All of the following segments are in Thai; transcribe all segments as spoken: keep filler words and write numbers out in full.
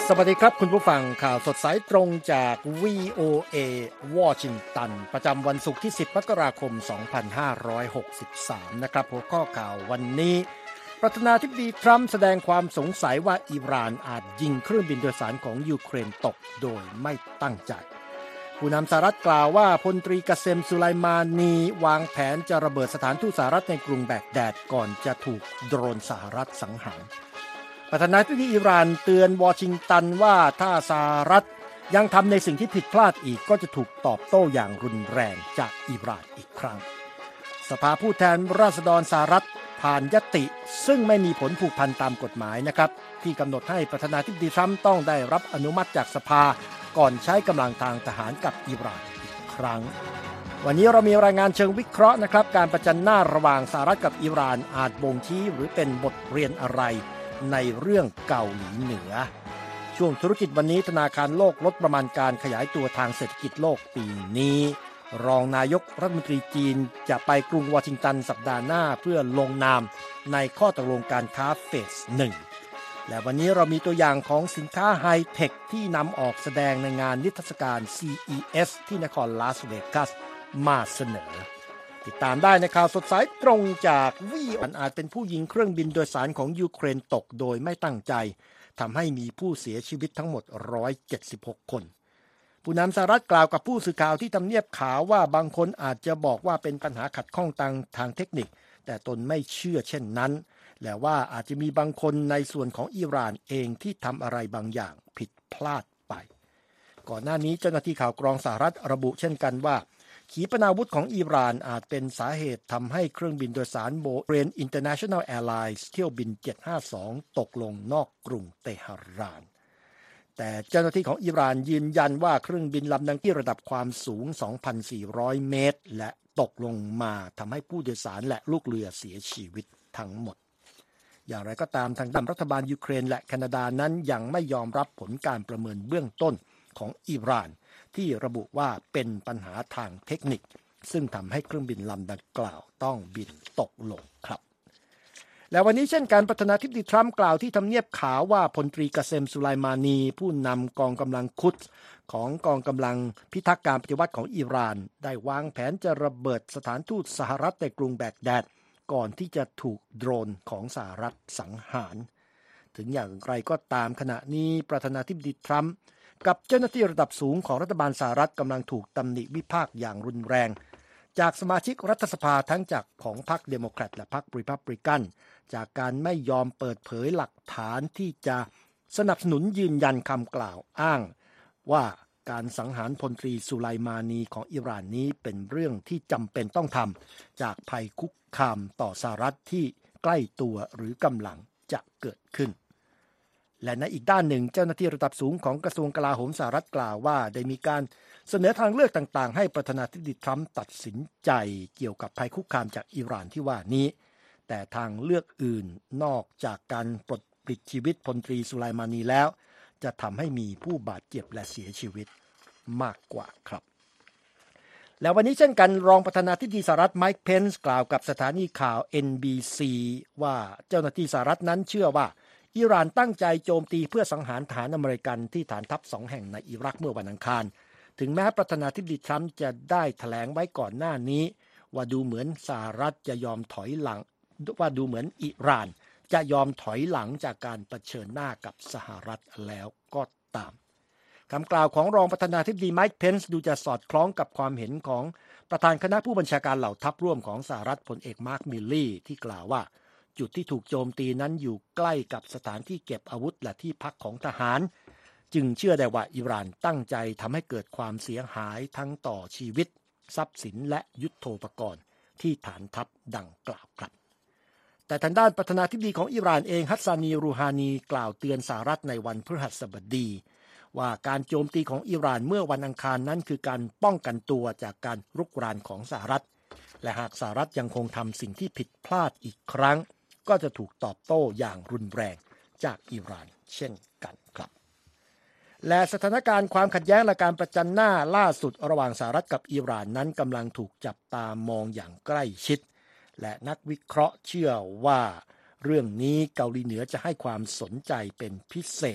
สวัสดีครับคุณผู้ฟังข่าวสดสายตรงจาก วี โอ เอ วอชิงตันประจำวันศุกร์ที่สิบมกราคมสองพันห้าร้อยหกสิบสามนะครับหัวข้อข่าววันนี้ประธานาธิบดีทรัมป์แสดงความสงสัยว่าอิหร่านอาจยิงเครื่องบินโดยสารของยูเครนตกโดยไม่ตั้งใจผู้นำสหรัฐกล่าวว่าพลตรีกาเซม สุไลมานีวางแผนจะระเบิดสถานทูตสหรัฐในกรุงแบกแดดก่อนจะถูกโดรนสหรัฐสังหารประธานาธิบดีอิหร่านเตือนวอชิงตันว่าถ้าสหรัฐยังทำในสิ่งที่ผิดพลาดอีกก็จะถูกตอบโต้อย่างรุนแรงจากอิหร่านอีกครั้งสภาผู้แทนราษฎรสหรัฐผ่านยติซึ่งไม่มีผลผูกพันตามกฎหมายนะครับที่กำหนดให้ประธานาธิบดีทรัมป์ต้องได้รับอนุมัติจากสภาก่อนใช้กำลังทางทหารกับอิหร่านอีกครั้งวันนี้เรามีรายงานเชิงวิเคราะห์นะครับการประจันหน้าระหว่างสหรัฐกับอิหร่านอาจบ่งชี้หรือเป็นบทเรียนอะไรในเรื่องเกาหลีเหนือช่วงธุรกิจวันนี้ธนาคารโลกลดประมาณการขยายตัวทางเศรษฐกิจโลกปีนี้รองนายกรัฐมนตรีจีนจะไปกรุงวอชิงตันสัปดาห์หน้าเพื่อลงนามในข้อตกลงการค้าเฟสหนึ่งและวันนี้เรามีตัวอย่างของสินค้าไฮเทคที่นำออกแสดงในงานนิทรรศการ ซี อี เอส ที่นครลาสเวกัสมาเสนอติดตามได้ในข่าวสดสายตรงจากวีอันอาจเป็นผู้ยิงเครื่องบินโดยสารของยูเครนตกโดยไม่ตั้งใจทำให้มีผู้เสียชีวิตทั้งหมดหนึ่งร้อยเจ็ดสิบหกคนผู้นำสหรัฐกล่าวกับผู้สื่อข่าวที่ทำเนียบขาวว่าบางคนอาจจะบอกว่าเป็นปัญหาขัดข้องทางทางเทคนิคแต่ตนไม่เชื่อเช่นนั้นและว่าอาจจะมีบางคนในส่วนของอิหร่านเองที่ทำอะไรบางอย่างผิดพลาดไปก่อนหน้านี้เจ้าหน้าที่ข่าวกรองสหรัฐระบุเช่นกันว่าขีปนาวุธของอิหร่านอาจเป็นสาเหตุทำให้เครื่องบินโดยสารโบเรน International Airlines เที่ยวบินเจ็ดห้าสองตกลงนอกกรุงเตหะรานแต่เจ้าหน้าที่ของอิหร่านยืนยันว่าเครื่องบินลำดังที่ระดับความสูง สองพันสี่ร้อย เมตรและตกลงมาทำให้ผู้โดยสารและลูกเรือเสียชีวิตทั้งหมดอย่างไรก็ตามทางด้านรัฐบาลยูเครนและแคนาดานั้นยังไม่ยอมรับผลการประเมินเบื้องต้นของอิหร่านที่ระบุว่าเป็นปัญหาทางเทคนิคซึ่งทำให้เครื่องบินลำดังกล่าวต้องบินตกลงครับและวันนี้เช่นกันประธานาธิบดีทรัมป์กล่าวที่ทำเนียบขาวว่าพลตรีกาเซม สุไลมานีผู้นำกองกำลังคุดของกองกำลังพิทักษ์การปฏิวัติของอิหร่านได้วางแผนจะระเบิดสถานทูตสหรัฐในกรุงแบกแดดก่อนที่จะถูกโดรนของสหรัฐสังหารถึงอย่างไรก็ตามขณะนี้ประธานาธิบดีทรัมป์กับเจ้าหน้าที่ระดับสูงของรัฐบาลสหรัฐกำลังถูกตำหนิวิพากษ์อย่างรุนแรงจากสมาชิกรัฐสภาทั้งจากของพรรคเดโมแครตและพรรครีพับลิกันจากการไม่ยอมเปิดเผยหลักฐานที่จะสนับสนุนยืนยันคำกล่าวอ้างว่าการสังหารพลตรีสุไลมานีของอิหร่านนี้เป็นเรื่องที่จำเป็นต้องทำจากภัยคุกคามต่อสหรัฐที่ใกล้ตัวหรือกำลังจะเกิดขึ้นและในอีกด้านหนึ่งเจ้าหน้าที่ระดับสูงของกระทรวงกลาโหมสหรัฐกล่าวว่าได้มีการเสนอทางเลือกต่างๆให้ประธานาธิบดีทรัมป์ตัดสินใจเกี่ยวกับภัยคุกคามจากอิหร่านที่ว่านี้แต่ทางเลือกอื่นนอกจากการปลดปลิดชีวิตพลตรีสุไลมานีแล้วจะทำให้มีผู้บาดเจ็บและเสียชีวิตมากกว่าครับแล้ววันนี้เช่นกันรองประธานาธิบดีสหรัฐไมค์เพนส์กล่าวกับสถานีข่าว เอ็น บี ซี ว่าเจ้าหน้าที่สหรัฐนั้นเชื่อว่าอิหร่านตั้งใจโจมตีเพื่อสังหารทหารอเมริกันที่ฐานทัพสองแห่งในอิรักเมื่อวันอังคารถึงแม้ประธานาธิบดีทรัมป์จะได้แถลงไว้ก่อนหน้านี้ว่าดูเหมือนสหรัฐจะยอมถอยหลังว่าดูเหมือนอิหร่านจะยอมถอยหลังจากการเผชิญหน้ากับสหรัฐแล้วก็ตามคำกล่าวของรองประธานาธิบดีไมค์เพนส์ดูจะสอดคล้องกับความเห็นของประธานคณะผู้บัญชาการเหล่าทัพร่วมของสหรัฐพลเอกมาร์คมิลลี่ที่กล่าวว่าจุดที่ถูกโจมตีนั้นอยู่ใกล้กับสถานที่เก็บอาวุธและที่พักของทหารจึงเชื่อได้ว่าอิหร่านตั้งใจทำให้เกิดความเสียหายทั้งต่อชีวิตทรัพย์สินและยุทโธปกรณ์ที่ฐานทัพดังกล่าวครับแต่ทางด้านประธานาธิบดีของอิหร่านเองฮัสซานีรูฮานีกล่าวเตือนสหรัฐในวันพฤหัสบดีว่าการโจมตีของอิหร่านเมื่อวันอังคารนั้นคือการป้องกันตัวจากการรุกรานของสหรัฐและหากสหรัฐยังคงทำสิ่งที่ผิดพลาดอีกครั้งก็จะถูกตอบโต้อย่างรุนแรงจากอิหร่านเช่นกันครับและสถานการณ์ความขัดแย้งและการประจันหน้าล่าสุดระหว่างสหรัฐกับอิหร่านนั้นกำลังถูกจับตามองอย่างใกล้ชิดและนักวิเคราะห์เชื่อว่าเรื่องนี้เกาหลีเหนือจะให้ความสนใจเป็นพิเศษ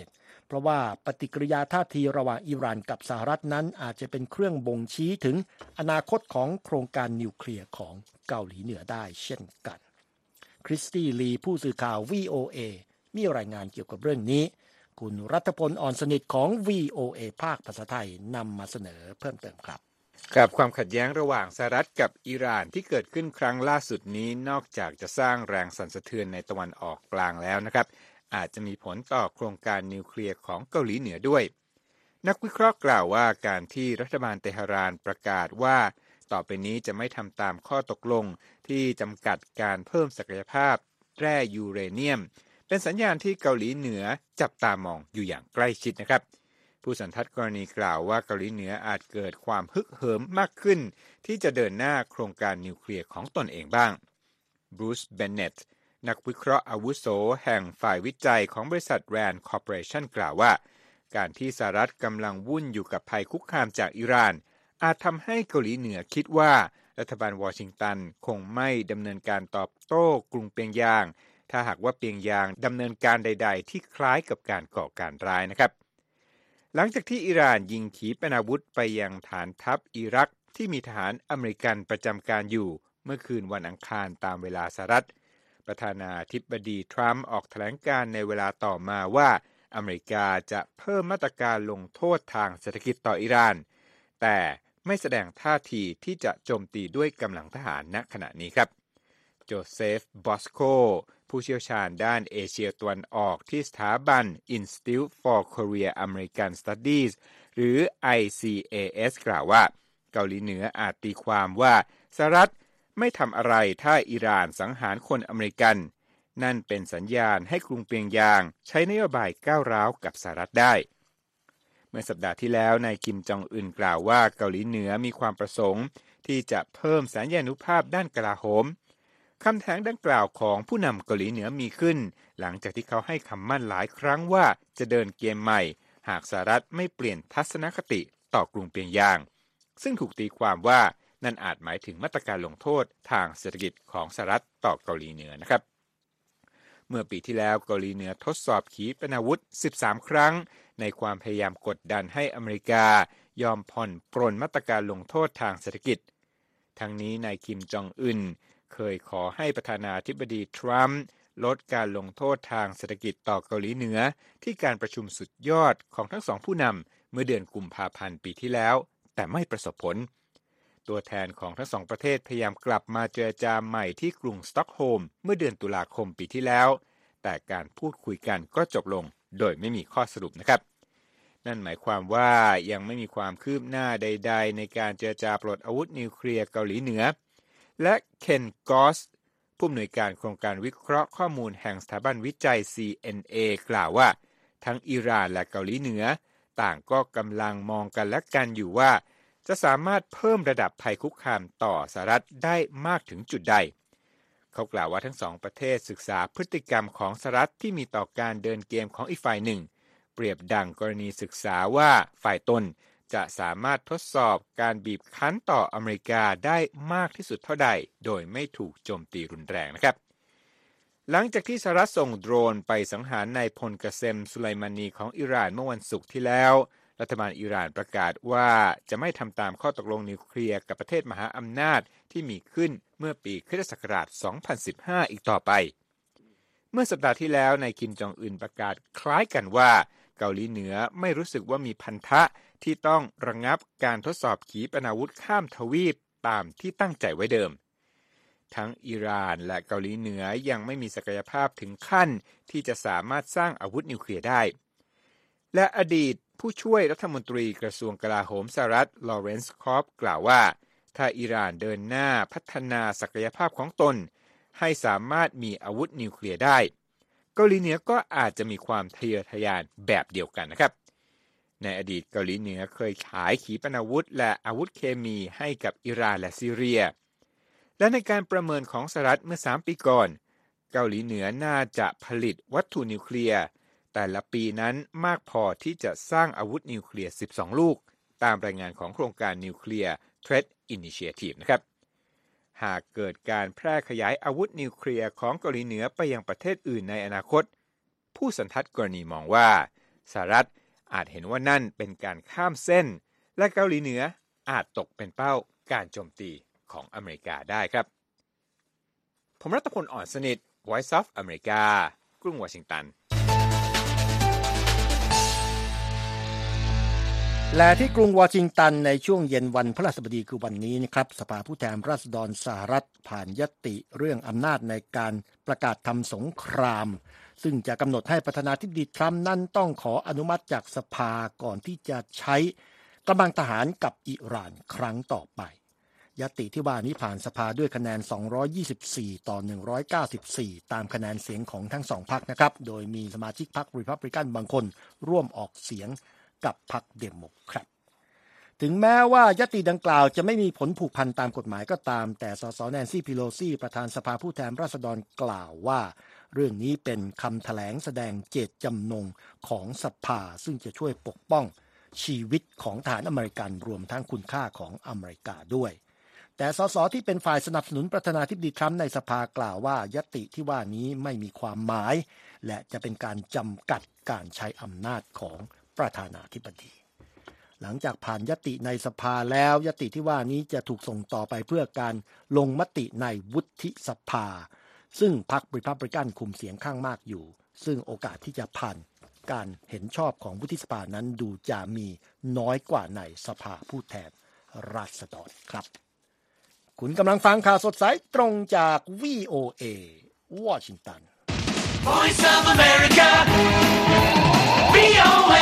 เพราะว่าปฏิกิริยาท่าทีระหว่างอิหร่านกับสหรัฐนั้นอาจจะเป็นเครื่องบ่งชี้ถึงอนาคตของโครงการนิวเคลียร์ของเกาหลีเหนือได้เช่นกันคริสตี้ลีผู้สื่อข่าว วี โอ เอ มีรายงานเกี่ยวกับเรื่องนี้คุณรัฐพลอ่อนสนิทของ วี โอ เอ ภาคภาษาไทยนำมาเสนอเพิ่มเติมครับกับความขัดแย้งระหว่างสหรัฐกับอิหร่านที่เกิดขึ้นครั้งล่าสุดนี้นอกจากจะสร้างแรงสั่นสะเทือนในตะวันออกกลางแล้วนะครับอาจจะมีผลต่อโครงการนิวเคลียร์ของเกาหลีเหนือด้วยนักวิเคราะห์กล่าวว่าการที่รัฐบาลเตหะรานประกาศว่าต่อไปนี้จะไม่ทำตามข้อตกลงที่จำกัดการเพิ่มศักยภาพแร่ยูเรเนียมเป็นสัญญาณที่เกาหลีเหนือจับตามองอยู่อย่างใกล้ชิดนะครับผู้สันทัดกรณีกล่าวว่าเกาหลีเหนืออาจเกิดความฮึกเหิมมากขึ้นที่จะเดินหน้าโครงการนิวเคลียร์ของตนเองบ้างบรูซ เบนเนตต์นักวิเคราะห์อาวุโสแห่งฝ่ายวิจัยของบริษัท แรนด์ Corporation กล่าวว่าการที่สหรัฐกำลังวุ่นอยู่กับภัยคุกคามจากอิหร่านอาจทำให้เกาหลีเหนือคิดว่ารัฐบาลวอชิงตันคงไม่ดำเนินการตอบโต้กรุงเปียงยางถ้าหากว่าเปียงยางดำเนินการใดๆที่คล้ายกับการก่อการร้ายนะครับหลังจากที่อิหร่านยิงขีปนาวุธไปยังฐานทัพอิรักที่มีทหารอเมริกันประจำการอยู่เมื่อคืนวันอังคารตามเวลาสหรัฐประธานาธิบดีทรัมป์ออกแถลงการในเวลาต่อมาว่าอเมริกาจะเพิ่มมาตรการลงโทษทางเศรษฐกิจต่ออิหร่านแต่ไม่แสดงท่าทีที่จะโจมตีด้วยกำลังทหารณขณะนี้ครับโจเซฟ บอสโกผู้เชี่ยวชาญด้านเอเชียตะวันออกที่สถาบัน Institute for Korea American Studies หรือ ไอ ซี เอ เอส กล่าวว่าเกาหลีเหนืออาจตีความว่าสหรัฐไม่ทำอะไรถ้าอิหร่านสังหารคนอเมริกันนั่นเป็นสัญญาณให้กรุงเปียงยางใช้นโยบายก้าวร้าวกับสหรัฐได้เมื่อสัปดาห์ที่แล้วนายคิมจองอึนกล่าวว่าเกาหลีเหนือมีความประสงค์ที่จะเพิ่มสัญญานุภาพด้านกลาโหมคำแถลงดังกล่าวของผู้นำเกาหลีเหนือมีขึ้นหลังจากที่เขาให้คำมั่นหลายครั้งว่าจะเดินเกมใหม่หากสหรัฐไม่เปลี่ยนทัศนคติต่อกรุงเปียงยางซึ่งถูกตีความว่านั่นอาจหมายถึงมาตรการลงโทษทางเศรษฐกิจของสหรัฐต่อเกาหลีเหนือนะครับเมื่อปีที่แล้วเกาหลีเหนือทดสอบขีปนาวุธสิบสามครั้งในความพยายามกดดันให้อเมริกายอมผ่อนปรนมาตรการลงโทษทางเศรษฐกิจทั้งนี้นายคิมจองอึนเคยขอให้ประธานาธิบดีทรัมป์ลดการลงโทษทางเศรษฐกิจต่อเกาหลีเหนือที่การประชุมสุดยอดของทั้งสองผู้นำเมื่อเดือนกุมภาพันธ์ปีที่แล้วแต่ไม่ประสบผลตัวแทนของทั้งสองประเทศพยายามกลับมาเจรจาใหม่ที่กรุงสต็อกโฮล์มเมื่อเดือนตุลาคมปีที่แล้วแต่การพูดคุยกันก็จบลงโดยไม่มีข้อสรุปนะครับนั่นหมายความว่ายังไม่มีความคืบหน้าใดๆในการเจรจาปลดอาวุธนิวเคลียร์เกาหลีเหนือและเคนกอสผู้อำนวยการโครงการวิเคราะห์ข้อมูลแห่งสถาบันวิจัย ซี เอ็น เอ กล่าวว่าทั้งอิหร่านและเกาหลีเหนือต่างก็กำลังมองกันและกันอยู่ว่าจะสามารถเพิ่มระดับภัยคุกคามต่อสหรัฐได้มากถึงจุดใดเขากล่าวว่าทั้งสองประเทศศึกษาพฤติกรรมของสหรัฐที่มีต่อการเดินเกมของอีกฝ่ายหนึ่งเปรียบดังกรณีศึกษาว่าฝ่ายตนจะสามารถทดสอบการบีบคั้นต่ออเมริกาได้มากที่สุดเท่าใดโดยไม่ถูกโจมตีรุนแรงนะครับหลังจากที่สหรัฐส่งโดรนไปสังหารนายพลกาเซม สุไลมานีของอิหร่านเมื่อวันศุกร์ที่แล้วรัฐบาลอิหร่านประกาศว่าจะไม่ทำตามข้อตกลงนิวเคลียร์กับประเทศมหาอำนาจที่มีขึ้นเมื่อปีคริสตศักราชสองพันสิบห้าอีกต่อไปเมื่อสัปดาห์ที่แล้วนายคิมจองอึนประกาศคล้ายกันว่าเกาหลีเหนือไม่รู้สึกว่ามีพันธะที่ต้องระงับการทดสอบขีปนาวุธข้ามทวีปตามที่ตั้งใจไว้เดิมทั้งอิหร่านและเกาหลีเหนือยังไม่มีศักยภาพถึงขั้นที่จะสามารถสร้างอาวุธนิวเคลียร์ได้และอดีตผู้ช่วยรัฐมนตรีกระทรวงกลาโหมสหรัฐลอเรนซ์ คอปกล่าวว่าถ้าอิหร่านเดินหน้าพัฒนาศักยภาพของตนให้สามารถมีอาวุธนิวเคลียร์ได้เกาหลีเหนือก็อาจจะมีความทะเยอทะยานแบบเดียวกันนะครับในอดีตเกาหลีเหนือเคยขายขีปนาวุธและอาวุธเคมีให้กับอิหร่านและซีเรียและในการประเมินของสหรัฐเมื่อสามปีก่อนเกาหลีเหนือน่าจะผลิตวัตถุนิวเคลียร์แต่ละปีนั้นมากพอที่จะสร้างอาวุธนิวเคลียร์สิบสองลูกตามรายงานของโครงการนิวเคลียร์ Threat Initiative นะครับหากเกิดการแพร่ขยายอาวุธนิวเคลียร์ของเกาหลีเหนือไปยังประเทศอื่นในอนาคตผู้สันทัดกรณีมองว่าสหรัฐอาจเห็นว่านั่นเป็นการข้ามเส้นและเกาหลีเหนืออาจตกเป็นเป้าการโจมตีของอเมริกาได้ครับผมรัตพล อ่อนสนิท Voice of America กรุงวอชิงตันและที่กรุงวอชิงตันในช่วงเย็นวันพฤหัสบดีคือวันนี้นะครับสภาผู้แทนราษฎรสหรัฐผ่านญัตติเรื่องอำนาจในการประกาศทำสงครามซึ่งจะกำหนดให้ประธานาธิบดีทรัมป์นั้นต้องขออนุมัติจากสภาก่อนที่จะใช้กำลังทหารกับอิหร่านครั้งต่อไปญัตติที่ว่านี้ผ่านสภาด้วยคะแนนสองร้อยยี่สิบสี่ต่อหนึ่งร้อยเก้าสิบสี่ตามคะแนนเสียงของทั้งสองพรรคนะครับโดยมีสมาชิกพรรครีพับลิกันบางคนร่วมออกเสียงกับพรรคเดโมแครตถึงแม้ว่าญัตติดังกล่าวจะไม่มีผลผูกพันตามกฎหมายก็ตามแต่สสแนนซี่พีโลซีประธานสภาผู้แทนราษฎรกล่าวว่าเรื่องนี้เป็นคำแถลงแสดงเจตจำนงของสภาซึ่งจะช่วยปกป้องชีวิตของทหารอเมริกันรวมทั้งคุณค่าของอเมริกาด้วยแต่สสที่เป็นฝ่ายสนับสนุนประธานาธิบดีทรัมป์ในสภากล่าวว่าญัตติที่ว่านี้ไม่มีความหมายและจะเป็นการจำกัดการใช้อำนาจของประธานาธิบดีหลังจากผ่านญัตติในสภาแล้วญัตติที่ว่านี้จะถูกส่งต่อไปเพื่อการลงมติในวุฒิสภาซึ่งพรรครีพับลิกันคุมเสียงข้างมากอยู่ซึ่งโอกาสที่จะผ่านการเห็นชอบของวุฒิสภานั้นดูจะมีน้อยกว่าในสภาผู้แทนราษฎรครับคุณกำลังฟังข่าวสดสายตรงจาก วี โอ เอ วอชิงตัน Voice of America วี โอ เอ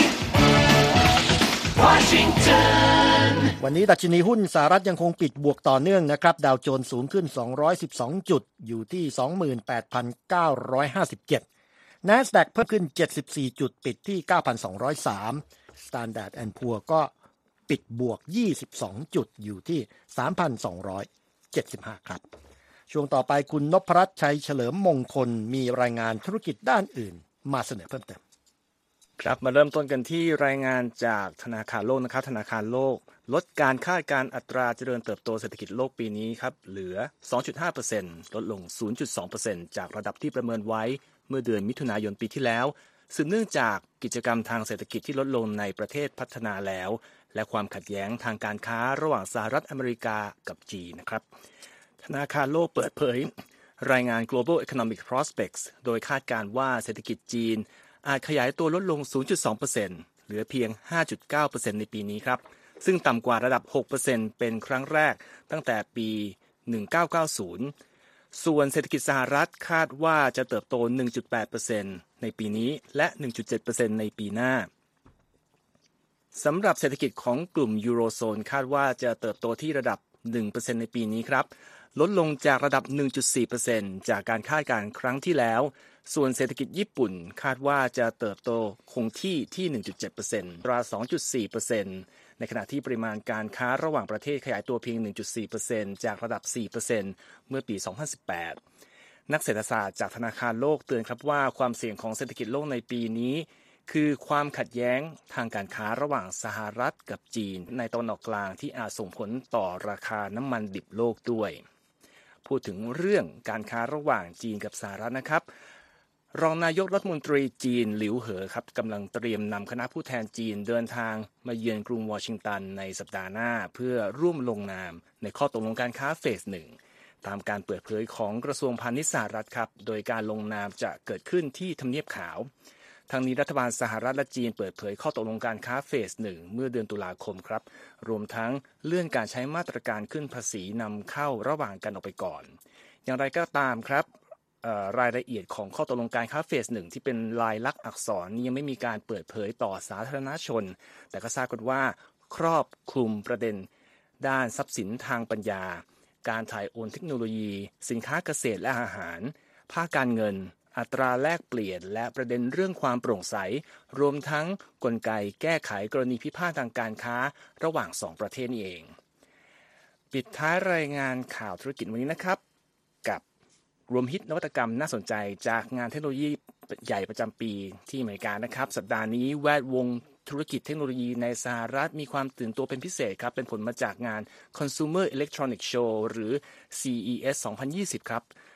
Washington วันนี้ดัชนีหุ้นสหรัฐยังคงปิดบวกต่อเนื่องนะครับดาวโจนส์สูงขึ้นสองร้อยสิบสองจุดอยู่ที่ สองหมื่นแปดพันเก้าร้อยห้าสิบเจ็ด NASDAQ เพิ่มขึ้นเจ็ดสิบสี่จุดปิดที่ เก้าพันสองร้อยสาม Standard แอนด์ Poor's ก็ปิดบวกยี่สิบสองจุดอยู่ที่ สามพันสองร้อยเจ็ดสิบห้า ครับช่วงต่อไปคุณนพรัตน์ชัยเฉลิมมงคลมีรายงานธุรกิจด้านอื่นมาเสนอเพิ่มเติมครับมาเริ่มต้นกันที่รายงานจากธนาคารโลกนะครับธนาคารโลกลดการคาดการณ์อัตราเจริญเติบโตเศรษฐกิจโลกปีนี้ครับเหลือ สองจุดห้าเปอร์เซ็นต์ ลดลง ศูนย์จุดสองเปอร์เซ็นต์ จากระดับที่ประเมินไว้เมื่อเดือนมิถุนายนปีที่แล้วสืบเนื่องจากกิจกรรมทางเศรษฐกิจที่ลดลงในประเทศพัฒนาแล้วและความขัดแย้งทางการค้าระหว่างสหรัฐอเมริกากับจีนนะครับธนาคารโลกเปิดเผยรายงาน Global Economic Prospects โดยคาดการณ์ว่าเศรษฐกิจจีนอาจขยายตัวลดลง ศูนย์จุดสองเปอร์เซ็นต์ เหลือเพียง ห้าจุดเก้าเปอร์เซ็นต์ ในปีนี้ครับซึ่งต่ำกว่าระดับ หกเปอร์เซ็นต์ เป็นครั้งแรกตั้งแต่ปี หนึ่งพันเก้าร้อยเก้าสิบ ส่วนเศรษฐกิจสหรัฐคาดว่าจะเติบโต หนึ่งจุดแปดเปอร์เซ็นต์ ในปีนี้และ หนึ่งจุดเจ็ดเปอร์เซ็นต์ ในปีหน้าสำหรับเศรษฐกิจของกลุ่มยูโรโซนคาดว่าจะเติบโตที่ระดับ หนึ่งเปอร์เซ็นต์ ในปีนี้ครับลดลงจากระดับ หนึ่งจุดสี่เปอร์เซ็นต์ จากการคาดการณ์ครั้งที่แล้วส่วนเศรษฐกิจญี่ปุ่นคาดว่าจะเติบโตคงที่ที่ หนึ่งจุดเจ็ดเปอร์เซ็นต์ ราว สองจุดสี่เปอร์เซ็นต์ ในขณะที่ปริมาณการค้าระหว่างประเทศขยายตัวเพียง หนึ่งจุดสี่เปอร์เซ็นต์ จากระดับ สี่เปอร์เซ็นต์ เมื่อปี สองพันสิบแปด นักเศรษฐศาสตร์จากธนาคารโลกเตือนครับว่าความเสี่ยงของเศรษฐกิจโลกในปีนี้คือความขัดแย้งทางการค้าระหว่างสหรัฐกับจีนในตะวันออกกลางที่อาจส่งผลต่อราคาน้ำมันดิบโลกด้วยพูดถึงเรื่องการค้าระหว่างจีนกับสหรัฐนะครับรองนายกรัฐมนตรีจีนหลิวเหอครับกำลังเตรียมนำคณะผู้แทนจีนเดินทางมาเยือนกรุงวอชิงตันในสัปดาห์หน้าเพื่อร่วมลงนามในข้อตกลงการค้าเฟสหนึ่งตามการเปิดเผยของกระทรวงพาณิชย์สหรัฐครับโดยการลงนามจะเกิดขึ้นที่ทำเนียบขาวทั้งนี้รัฐบาลสหรัฐและจีนเปิดเผยข้อตกลงการค้าเฟสหนึ่งเมื่อเดือนตุลาคมครับรวมทั้งเลื่อนการใช้มาตรการขึ้นภาษีนำเข้าระหว่างกันออกไปก่อนอย่างไรก็ตามครับรายละเอียดของข้อตกลงการค้าเฟสหนึ่งที่เป็นลายลักษณ์อักษรยังไม่มีการเปิดเผยต่อสาธารณชนแต่ก็ทราบกันว่าครอบคลุมประเด็นด้านทรัพย์สินทางปัญญาการถ่ายโอนเทคโนโลยีสินค้าเกษตรและอาหารภาคการเงินอัตราแลกเปลี่ยนและประเด็นเรื่องความโปร่งใสรวมทั้งกลไกแก้ไขกรณีพิพาททางการค้าระหว่างสองประเทศนี้เองปิดท้ายรายงานข่าวธุรกิจวันนี้นะครับกับรวมฮิตนวัตกรรมน่าสนใจจากงานเทคโนโลยีใหญ่ประจำปีที่อเมริกานะครับสัปดาห์นี้แวดวงธุรกิจเทคโนโลยีในสหรัฐมีความตื่นตัวเป็นพิเศษครับเป็นผลมาจากงาน Consumer Electronics Show หรือ ซี อี เอส สองพันยี่สิบครับ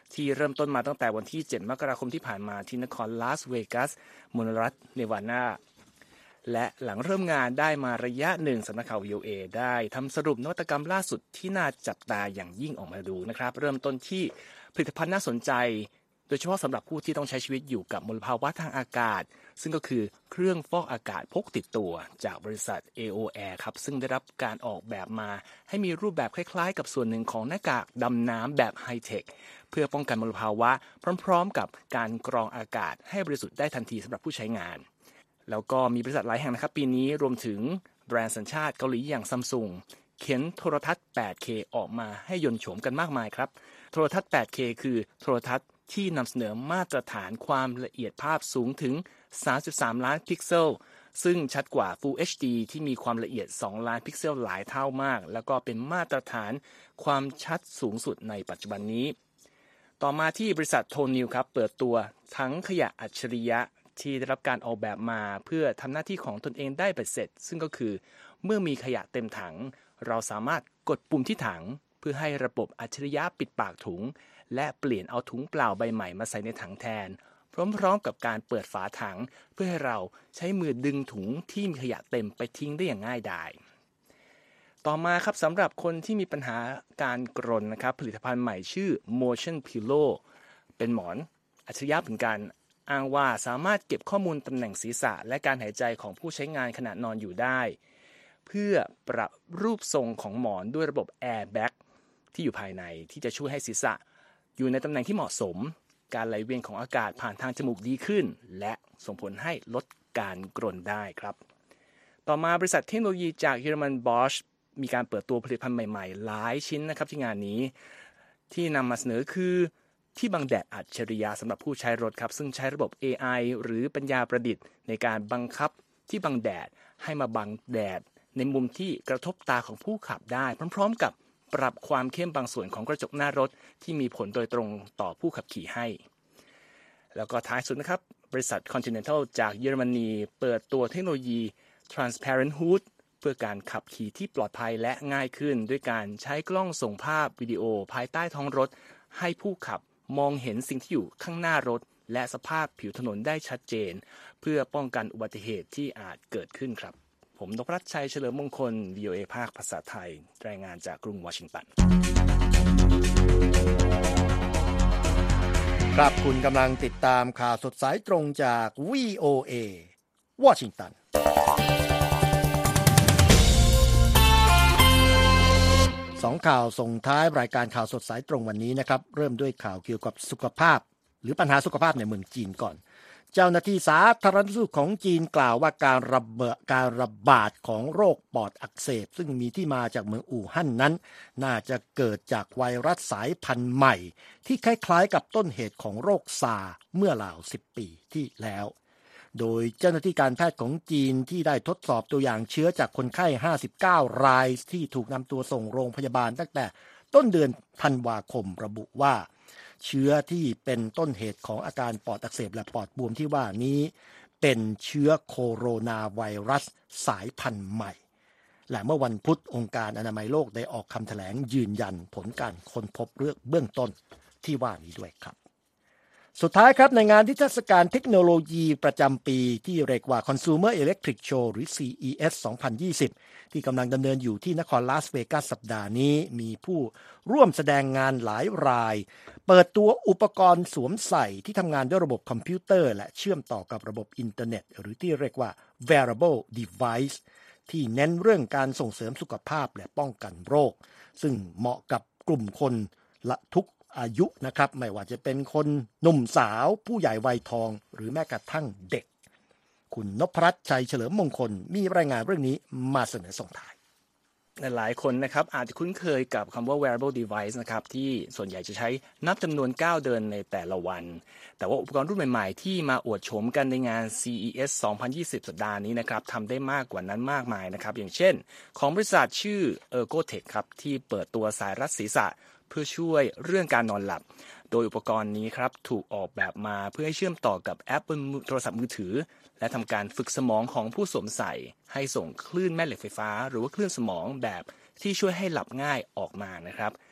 ที่เริ่มต้นมาตั้งแต่วันที่เจ็ดมกราคมที่ผ่านมาที่นครลาสเวกัสมณฑลรัฐเนวาดาและหลังเริ่มงานได้มาระยะหนึ่งสำนักข่าว วี โอ เอ ได้ทำสรุปนวัตกรรมล่าสุดที่น่าจับตาอย่างยิ่งออกมาดูนะครับเริ่มต้นที่ผลิตภัณฑ์น่าสนใจโดยเฉพาะสำหรับผู้ที่ต้องใช้ชีวิตอยู่กับมลภาวะทางอากาศซึ่งก็คือเครื่องฟอกอากาศพกติดตัวจากบริษัท เอ โอ Air ครับซึ่งได้รับการออกแบบมาให้มีรูปแบบคล้ายๆกับส่วนหนึ่งของหน้ากากดำน้ำแบบไฮเทคเพื่อป้องกันมลภาวะพร้อมๆกับการกรองอากาศให้บริสุทธิ์ได้ทันทีสำหรับผู้ใช้งานแล้วก็มีบริษัทหลายแห่งนะครับปีนี้รวมถึงแบรนด์สัญชาติเกาหลีอย่างซัมซุงเข็นโทรทัศน์ แปดเค ออกมาให้ยนต์โฉมกันมากมายครับโทรทัศน์ แปดเค คือโทรทัศน์ที่นำเสนอมาตรฐานความละเอียดภาพสูงถึง สามสิบสาม ล้านพิกเซลซึ่งชัดกว่า Full เอช ดี ที่มีความละเอียด สอง ล้านพิกเซลหลายเท่ามากแล้วก็เป็นมาตรฐานความชัดสูงสุดในปัจจุบันนี้ต่อมาที่บริษัทโทนิวครับเปิดตัวถังขยะอัจฉริยะที่ได้รับการออกแบบมาเพื่อทำหน้าที่ของตนเองได้เป็นเสร็จซึ่งก็คือเมื่อมีขยะเต็มถังเราสามารถกดปุ่มที่ถังเพื่อให้ระบบอัจฉริยะปิดปากถุงและเปลี่ยนเอาถุงเปล่าใบใหม่มาใส่ในถังแทนพร้อมๆกับการเปิดฝาถังเพื่อให้เราใช้มือดึงถุงที่มีขยะเต็มไปทิ้งได้อย่างง่ายดายต่อมาครับสำหรับคนที่มีปัญหาการกรนนะครับผลิตภัณฑ์ใหม่ชื่อ Motion Pillow เป็นหมอนอัจฉริยะเหมือนกันอ้างว่าสามารถเก็บข้อมูลตำแหน่งศีรษะและการหายใจของผู้ใช้งานขณะนอนอยู่ได้เพื่อปรับรูปทรงของหมอนด้วยระบบ Airbag ที่อยู่ภายในที่จะช่วยให้ศีรษะอยู่ในตำแหน่งที่เหมาะสมการไหลเวียนของอากาศผ่านทางจมูกดีขึ้นและส่งผลให้ลดการกรนได้ครับต่อมาบริษัทเทคโนโลยีจากเยอรมัน Bosch มีการเปิดตัวผลิตภัณฑ์ใหม่ๆหลายชิ้นนะครับที่งานนี้ที่นำมาเสนอคือที่บังแดดอัจฉริยะสำหรับผู้ใช้รถครับซึ่งใช้ระบบ เอ ไอ หรือปัญญาประดิษฐ์ในการบังคับที่บังแดดให้มาบังแดดในมุมที่กระทบตาของผู้ขับได้พร้อมๆกับปรับความเข้มบางส่วนของกระจกหน้ารถที่มีผลโดยตรงต่อผู้ขับขี่ให้แล้วก็ท้ายสุดนะครับบริษัท Continental จากเยอรมนีเปิดตัวเทคโนโลยี Transparent Hood เพื่อการขับขี่ที่ปลอดภัยและง่ายขึ้นด้วยการใช้กล้องส่งภาพวิดีโอภายใต้ท้องรถให้ผู้ขับมองเห็นสิ่งที่อยู่ข้างหน้ารถและสภาพผิวถนนได้ชัดเจนเพื่อป้องกันอุบัติเหตุที่อาจเกิดขึ้นครับผมนพรัตน์ชัยเฉลิมมงคล วี โอ เอ ภาคภาษาไทยรายงานจากกรุงวอชิงตันครับคุณกำลังติดตามข่าวสดสายตรงจาก วี โอ เอ วอชิงตันสองข่าวส่งท้ายรายการข่าวสดสายตรงวันนี้นะครับเริ่มด้วยข่าวเกี่ยวกับสุขภาพหรือปัญหาสุขภาพในเมืองจีนก่อนเจ้าหน้าที่สาธารณสุขของจีนกล่าวว่าการระเบิดการระบาดของโรคปอดอักเสบซึ่งมีที่มาจากเมืองอู่ฮั่นนั้นน่าจะเกิดจากไวรัสสายพันธุ์ใหม่ที่คล้ายๆกับต้นเหตุของโรคซาร์เมื่อราวสิบปีที่แล้วโดยเจ้าหน้าที่การแพทย์ของจีนที่ได้ทดสอบตัวอย่างเชื้อจากคนไข้ห้าสิบเก้ารายที่ถูกนำตัวส่งโรงพยาบาลตั้งแต่ต้นเดือนธันวาคมระบุว่าเชื้อที่เป็นต้นเหตุของอาการปอดอักเสบและปอดบวมที่ว่านี้เป็นเชื้อโคโรนาไวรัสสายพันธุ์ใหม่และเมื่อวันพุธองค์การอนามัยโลกได้ออกคำแถลงยืนยันผลการค้นพบเรื่องเบื้องต้นที่ว่านี้ด้วยครับสุดท้ายครับในงานนิทรรศการเทคโนโลยีประจำปีที่เรียกว่า Consumer Electric Show หรือ ซี อี เอส สองพันยี่สิบที่กำลังดำเนินอยู่ที่นครลาสเวกัสสัปดาห์นี้มีผู้ร่วมแสดงงานหลายรายเปิดตัวอุปกรณ์สวมใส่ที่ทำงานด้วยระบบคอมพิวเตอร์และเชื่อมต่อกับระบบอินเทอร์เน็ตหรือที่เรียกว่า wearable device ที่เน้นเรื่องการส่งเสริมสุขภาพและป้องกันโรคซึ่งเหมาะกับกลุ่มคนละทุกอายุนะครับไม่ว่าจะเป็นคนหนุ่มสาวผู้ใหญ่วัยทองหรือแม้กระทั่งเด็กคุณนพรัตน์ชัยเฉลิมมงคลมีรายงานเรื่องนี้มาเสนอส่งท้ายหลายคนนะครับอาจจะคุ้นเคยกับคำว่า wearable device นะครับที่ส่วนใหญ่จะใช้นับจำนวนก้าวเดินในแต่ละวันแต่ว่าอุปกรณ์รุ่นใหม่ๆที่มาอวดโฉมกันในงาน ซี อี เอส สองพันยี่สิบ สัปดาห์นี้นะครับทำได้มากกว่านั้นมากมายนะครับอย่างเช่นของบริษัทชื่อ Ergotech ครับที่เปิดตัวสายรัดศีรษะเพื่อช่วยเรื่องการนอนหลับโดยอุปกรณ์นี้ครับถูกออกแบบมาเพื่อให้เชื่อมต่อกับแอปบนโทรศัพท์มือถือและทำการฝึกสมองของผู้สวมใส่ให้ส่งคลื่นแม่เหล็กไฟฟ้าหรือว่าคลื่นสมองแบบที่ช่วยให้หลับง่ายออกมานะครับ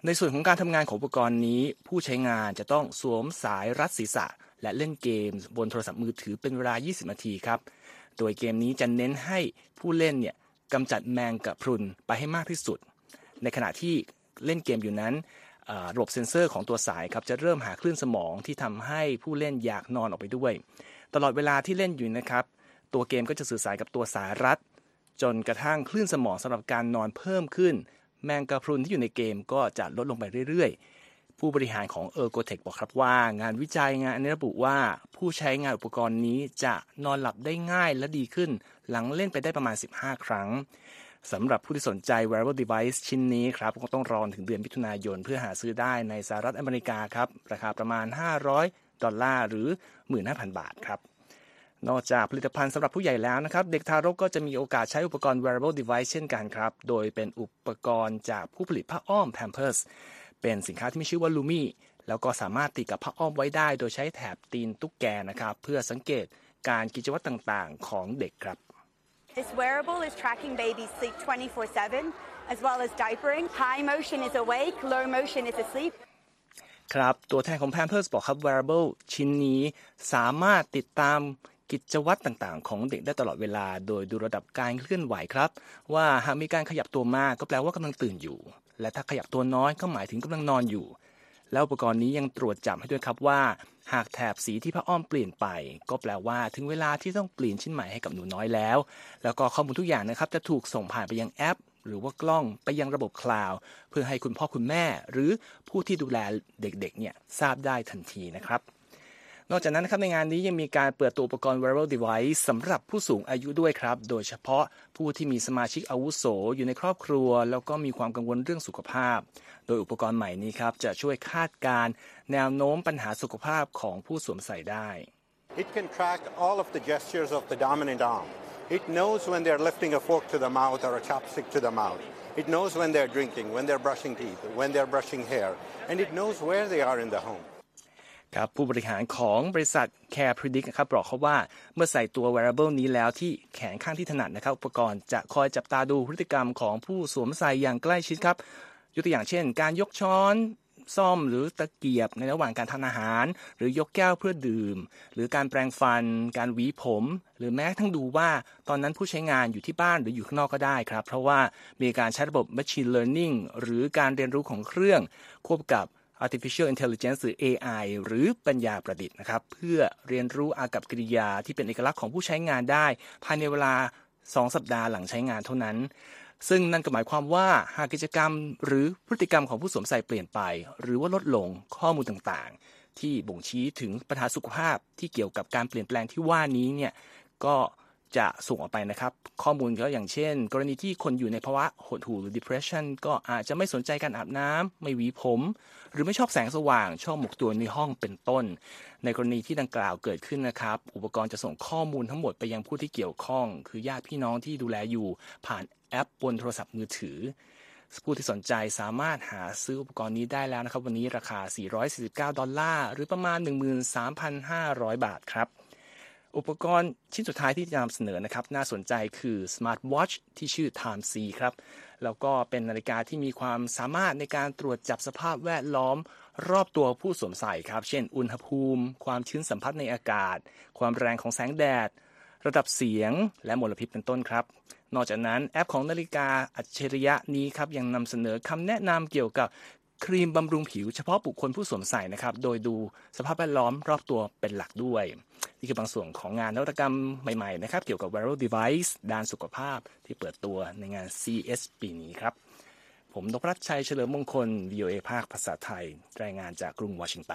ในส่วนของการทำงานของอุปกรณ์นี้ผู้ใช้งานจะต้องสวมสายรัดศีรษะและเล่นเกมบนโทรศัพท์มือถือเป็นเวลายี่สิบนาทีครับโดยเกมนี้จะเน้นให้ผู้เล่นเนี่ยกำจัดแมงกะพรุนไปให้มากที่สุดในขณะที่เล่นเกมอยู่นั้นระบบเซ็นเซอร์ของตัวสายครับจะเริ่มหาคลื่นสมองที่ทำให้ผู้เล่นอยากนอนออกไปด้วยตลอดเวลาที่เล่นอยู่นะครับตัวเกมก็จะสื่อสารกับตัวสายรัดจนกระทั่งคลื่นสมองสำหรับการนอนเพิ่มขึ้นแมงกะพรุนที่อยู่ในเกมก็จะลดลงไปเรื่อยๆผู้บริหารของ Ergotech บอกครับว่างานวิจัยงานอันนี้ระบุว่าผู้ใช้งานอุปกรณ์นี้จะนอนหลับได้ง่ายและดีขึ้นหลังเล่นไปได้ประมาณสิบห้าครั้งสำหรับผู้ที่สนใจ wearable device ชิ้นนี้ครับคงต้องรอถึงเดือนมิถุนายนเพื่อหาซื้อได้ในสหรัฐอเมริกาครับราคาประมาณห้าร้อยดอลลาร์หรือ หนึ่งหมื่นห้าพัน บาทครับนอกจากผลิตภัณฑ์สำหรับผู้ใหญ่แล้วนะครับเด็กทารกก็จะมีโอกาสใช้อุปกรณ์ wearable device เช่นกันครับโดยเป็นอุปกรณ์จากผู้ผลิตผ้าอ้อม Pampers เป็นสินค้าที่มีชื่อว่า Lumi แล้วก็สามารถติดกับผ้าอ้อมไว้ได้โดยใช้แถบตีนตุ๊กแกนะครับเพื่อสังเกตการกิจวัตรต่างๆของเด็กครับ This wearable is tracking baby's sleep twenty-four seven as well as diapering. High motion is awake, low motion is asleep. ครับตัวแทนของ Pampers บอกครับ wearable ชิ้นนี้สามารถติดตามกิจวัตรต่างๆของเด็กได้ตลอดเวลาโดยดูระดับการเคลื่อนไหวครับว่าหากมีการขยับตัวมากก็แปลว่ากำลังตื่นอยู่และถ้าขยับตัวน้อยก็หมายถึงกำลังนอนอยู่แล้วอุปกรณ์นี้ยังตรวจจับให้ด้วยครับว่าหากแถบสีที่ผ้าอ้อมเปลี่ยนไปก็แปลว่าถึงเวลาที่ต้องเปลี่ยนชิ้นใหม่ให้กับหนูน้อยแล้วแล้วก็ข้อมูลทุกอย่างนะครับจะถูกส่งผ่านไปยังแอปหรือว่ากล้องไปยังระบบคลาวด์เพื่อให้คุณพ่อคุณแม่หรือผู้ที่ดูแลเด็กๆเนี่ยทราบได้ทันทีนะครับนอกจากนั้นนะครับในงานนี้ยังมีการเปิดตัวอุปกรณ์ wearable device สำหรับผู้สูงอายุด้วยครับโดยเฉพาะผู้ที่มีสมาชิกอาวุโสอยู่ในครอบครัวแล้วก็มีความกังวลเรื่องสุขภาพโดยอุปกรณ์ใหม่นี้ครับจะช่วยคาดการณ์แนวโน้มปัญหาสุขภาพของผู้สวมใส่ได้ It can track all of the gestures of the dominant arm. It knows when they're lifting a fork to the mouth or a chopstick to the mouth. It knows when they're drinking, when they're brushing teeth, when they're brushing hair, and it knows where they are in the home. ครับผู้บริหารของบริษัท Care Predict นะครับบอกเขาว่าเมื่อใส่ตัว wearable นี้แล้วที่แขนข้างที่ถนัดนะครับอุปกรณ์จะคอยจับตาดูพฤติกรรมของผู้สวมใส่อย่างใกล้ชิดครับยกตัวอย่างเช่นการยกช้อนซ่อมหรือตะเกียบในระหว่างการทานอาหารหรือยกแก้วเพื่อดื่มหรือการแปรงฟันการหวีผมหรือแม้ทั้งดูว่าตอนนั้นผู้ใช้งานอยู่ที่บ้านหรืออยู่ข้างนอกก็ได้ครับเพราะว่ามีการใช้ระบบ machine learning หรือการเรียนรู้ของเครื่องควบกับArtificial Intelligence หรือ เอ ไอ หรือปัญญาประดิษฐ์นะครับเพื่อเรียนรู้อากัปกิริยาที่เป็นเอกลักษณ์ของผู้ใช้งานได้ภายในเวลาสองสัปดาห์หลังใช้งานเท่านั้นซึ่งนั่นก็หมายความว่าหากกิจกรรมหรือพฤติกรรมของผู้สวมใส่เปลี่ยนไปหรือว่าลดลงข้อมูลต่างๆที่บ่งชี้ถึงปัญหาสุขภาพที่เกี่ยวกับการเปลี่ยนแปลงที่ว่านี้เนี่ยก็จะส่งออกไปนะครับข้อมูลก็อย่างเช่นกรณีที่คนอยู่ในภาวะหดหู่หรือ depression ก็อาจจะไม่สนใจการอาบน้ำไม่หวีผมหรือไม่ชอบแสงสว่างชอบหมกตัวในห้องเป็นต้นในกรณีที่ดังกล่าวเกิดขึ้นนะครับอุปกรณ์จะส่งข้อมูลทั้งหมดไปยังผู้ที่เกี่ยวข้องคือญาติพี่น้องที่ดูแลอยู่ผ่านแอปบนโทรศัพท์มือถือผู้ที่สนใจสามารถหาซื้ออุปกรณ์นี้ได้แล้วนะครับวันนี้ราคาสี่ร้อยสี่สิบเก้าดอลลาร์หรือประมาณ หนึ่งหมื่นสามพันห้าร้อย บาทครับอุปกรณ์ชิ้นสุดท้ายที่จะนำเสนอนะครับน่าสนใจคือ Smart Watch ที่ชื่อ Time C ครับแล้วก็เป็นนาฬิกาที่มีความสามารถในการตรวจจับสภาพแวดล้อมรอบตัวผู้สวมใส่ครับเช่นอุณหภูมิความชื้นสัมผัสในอากาศความแรงของแสงแดดระดับเสียงและมลพิษเป็นต้นครับนอกจากนั้นแอปของนาฬิกาอัจฉริยะนี้ครับยังนำเสนอคำแนะนำเกี่ยวกับครีมบำรุงผิวเฉพาะบุคคลผู้สวมใส่นะครับโดยดูสภาพแวดล้อมรอบตัวเป็นหลักด้วยนี่คือบางส่วนของงานนวัตกรรมใหม่ๆนะครับเกี่ยวกับ wearable device ด้านสุขภาพที่เปิดตัวในงาน ซี อี เอส ปีนี้ครับผมนพรัตน์ชัยเฉลิมมงคล วี โอ เอ ภาคภาษาไทยรายงานจากกรุงวอชิงตัน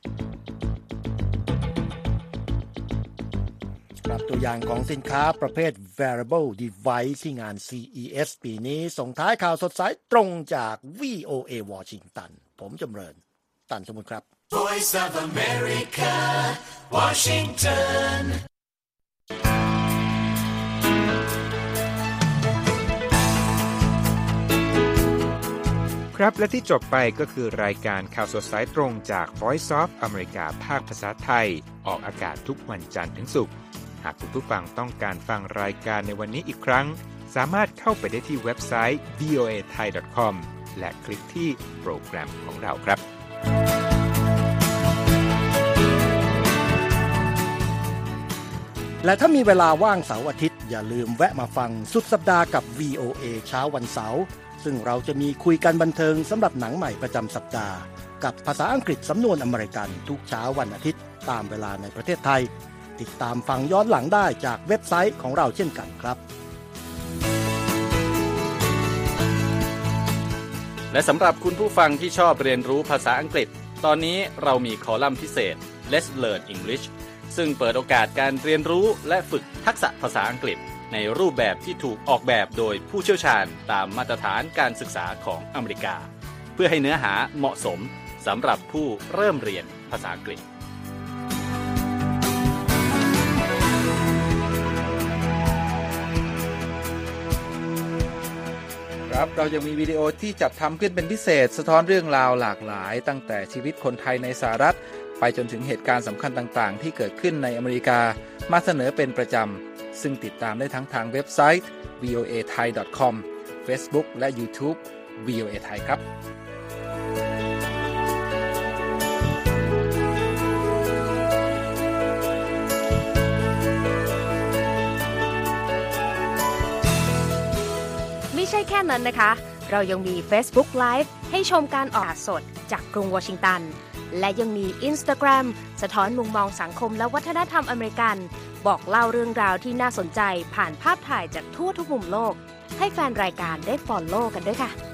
ครับตัวอย่างของสินค้าประเภท wearable device ที่งาน ซี อี เอส ปีนี้ส่งท้ายข่าวสดสายตรงจาก วี โอ เอ วอชิงตันผมจำเริญตันสมุทรครับ Voice of America, Washington. ครับและที่จบไปก็คือรายการข่าวสดสายตรงจาก Voice of America ภาคภาษาไทยออกอากาศทุกวันจันทร์ถึงศุกร์หากคุณผู้ฟังต้องการฟังรายการในวันนี้อีกครั้งสามารถเข้าไปได้ที่เว็บไซต์ วี โอ เอ ไทย ดอท คอมและคลิกที่โปรแกรมของเราครับและถ้ามีเวลาว่างเสาร์อาทิตย์อย่าลืมแวะมาฟังสุดสัปดาห์กับ วี โอ เอ เช้าวันเสาร์ซึ่งเราจะมีคุยกันบันเทิงสำหรับหนังใหม่ประจำสัปดาห์กับภาษาอังกฤษสำนวนอเมริกันทุกเช้าวันอาทิตย์ตามเวลาในประเทศไทยติดตามฟังย้อนหลังได้จากเว็บไซต์ของเราเช่นกันครับและสำหรับคุณผู้ฟังที่ชอบเรียนรู้ภาษาอังกฤษตอนนี้เรามีคอลัมน์พิเศษ Let's Learn English ซึ่งเปิดโอกาสการเรียนรู้และฝึกทักษะภาษาอังกฤษในรูปแบบที่ถูกออกแบบโดยผู้เชี่ยวชาญตามมาตรฐานการศึกษาของอเมริกาเพื่อให้เนื้อหาเหมาะสมสำหรับผู้เริ่มเรียนภาษาอังกฤษครับเรายังมีวิดีโอที่จัดทำขึ้นเป็นพิเศษสะท้อนเรื่องราวหลากหลายตั้งแต่ชีวิตคนไทยในสหรัฐไปจนถึงเหตุการณ์สำคัญต่างๆที่เกิดขึ้นในอเมริกามาเสนอเป็นประจำซึ่งติดตามได้ทั้งทางเว็บไซต์ วี โอ เอ ไทย ดอท คอม Facebook และ YouTube วี โอ เอ ไทยครับไม่ใช่แค่นั้นนะคะเรายังมี Facebook Live ให้ชมการออกอากาศสดจากกรุงวอชิงตันและยังมี Instagram สะท้อนมุมมองสังคมและวัฒนธรรมอเมริกันบอกเล่าเรื่องราวที่น่าสนใจผ่านภาพถ่ายจากทั่วทุกมุมโลกให้แฟนรายการได้ follow กันด้วยค่ะ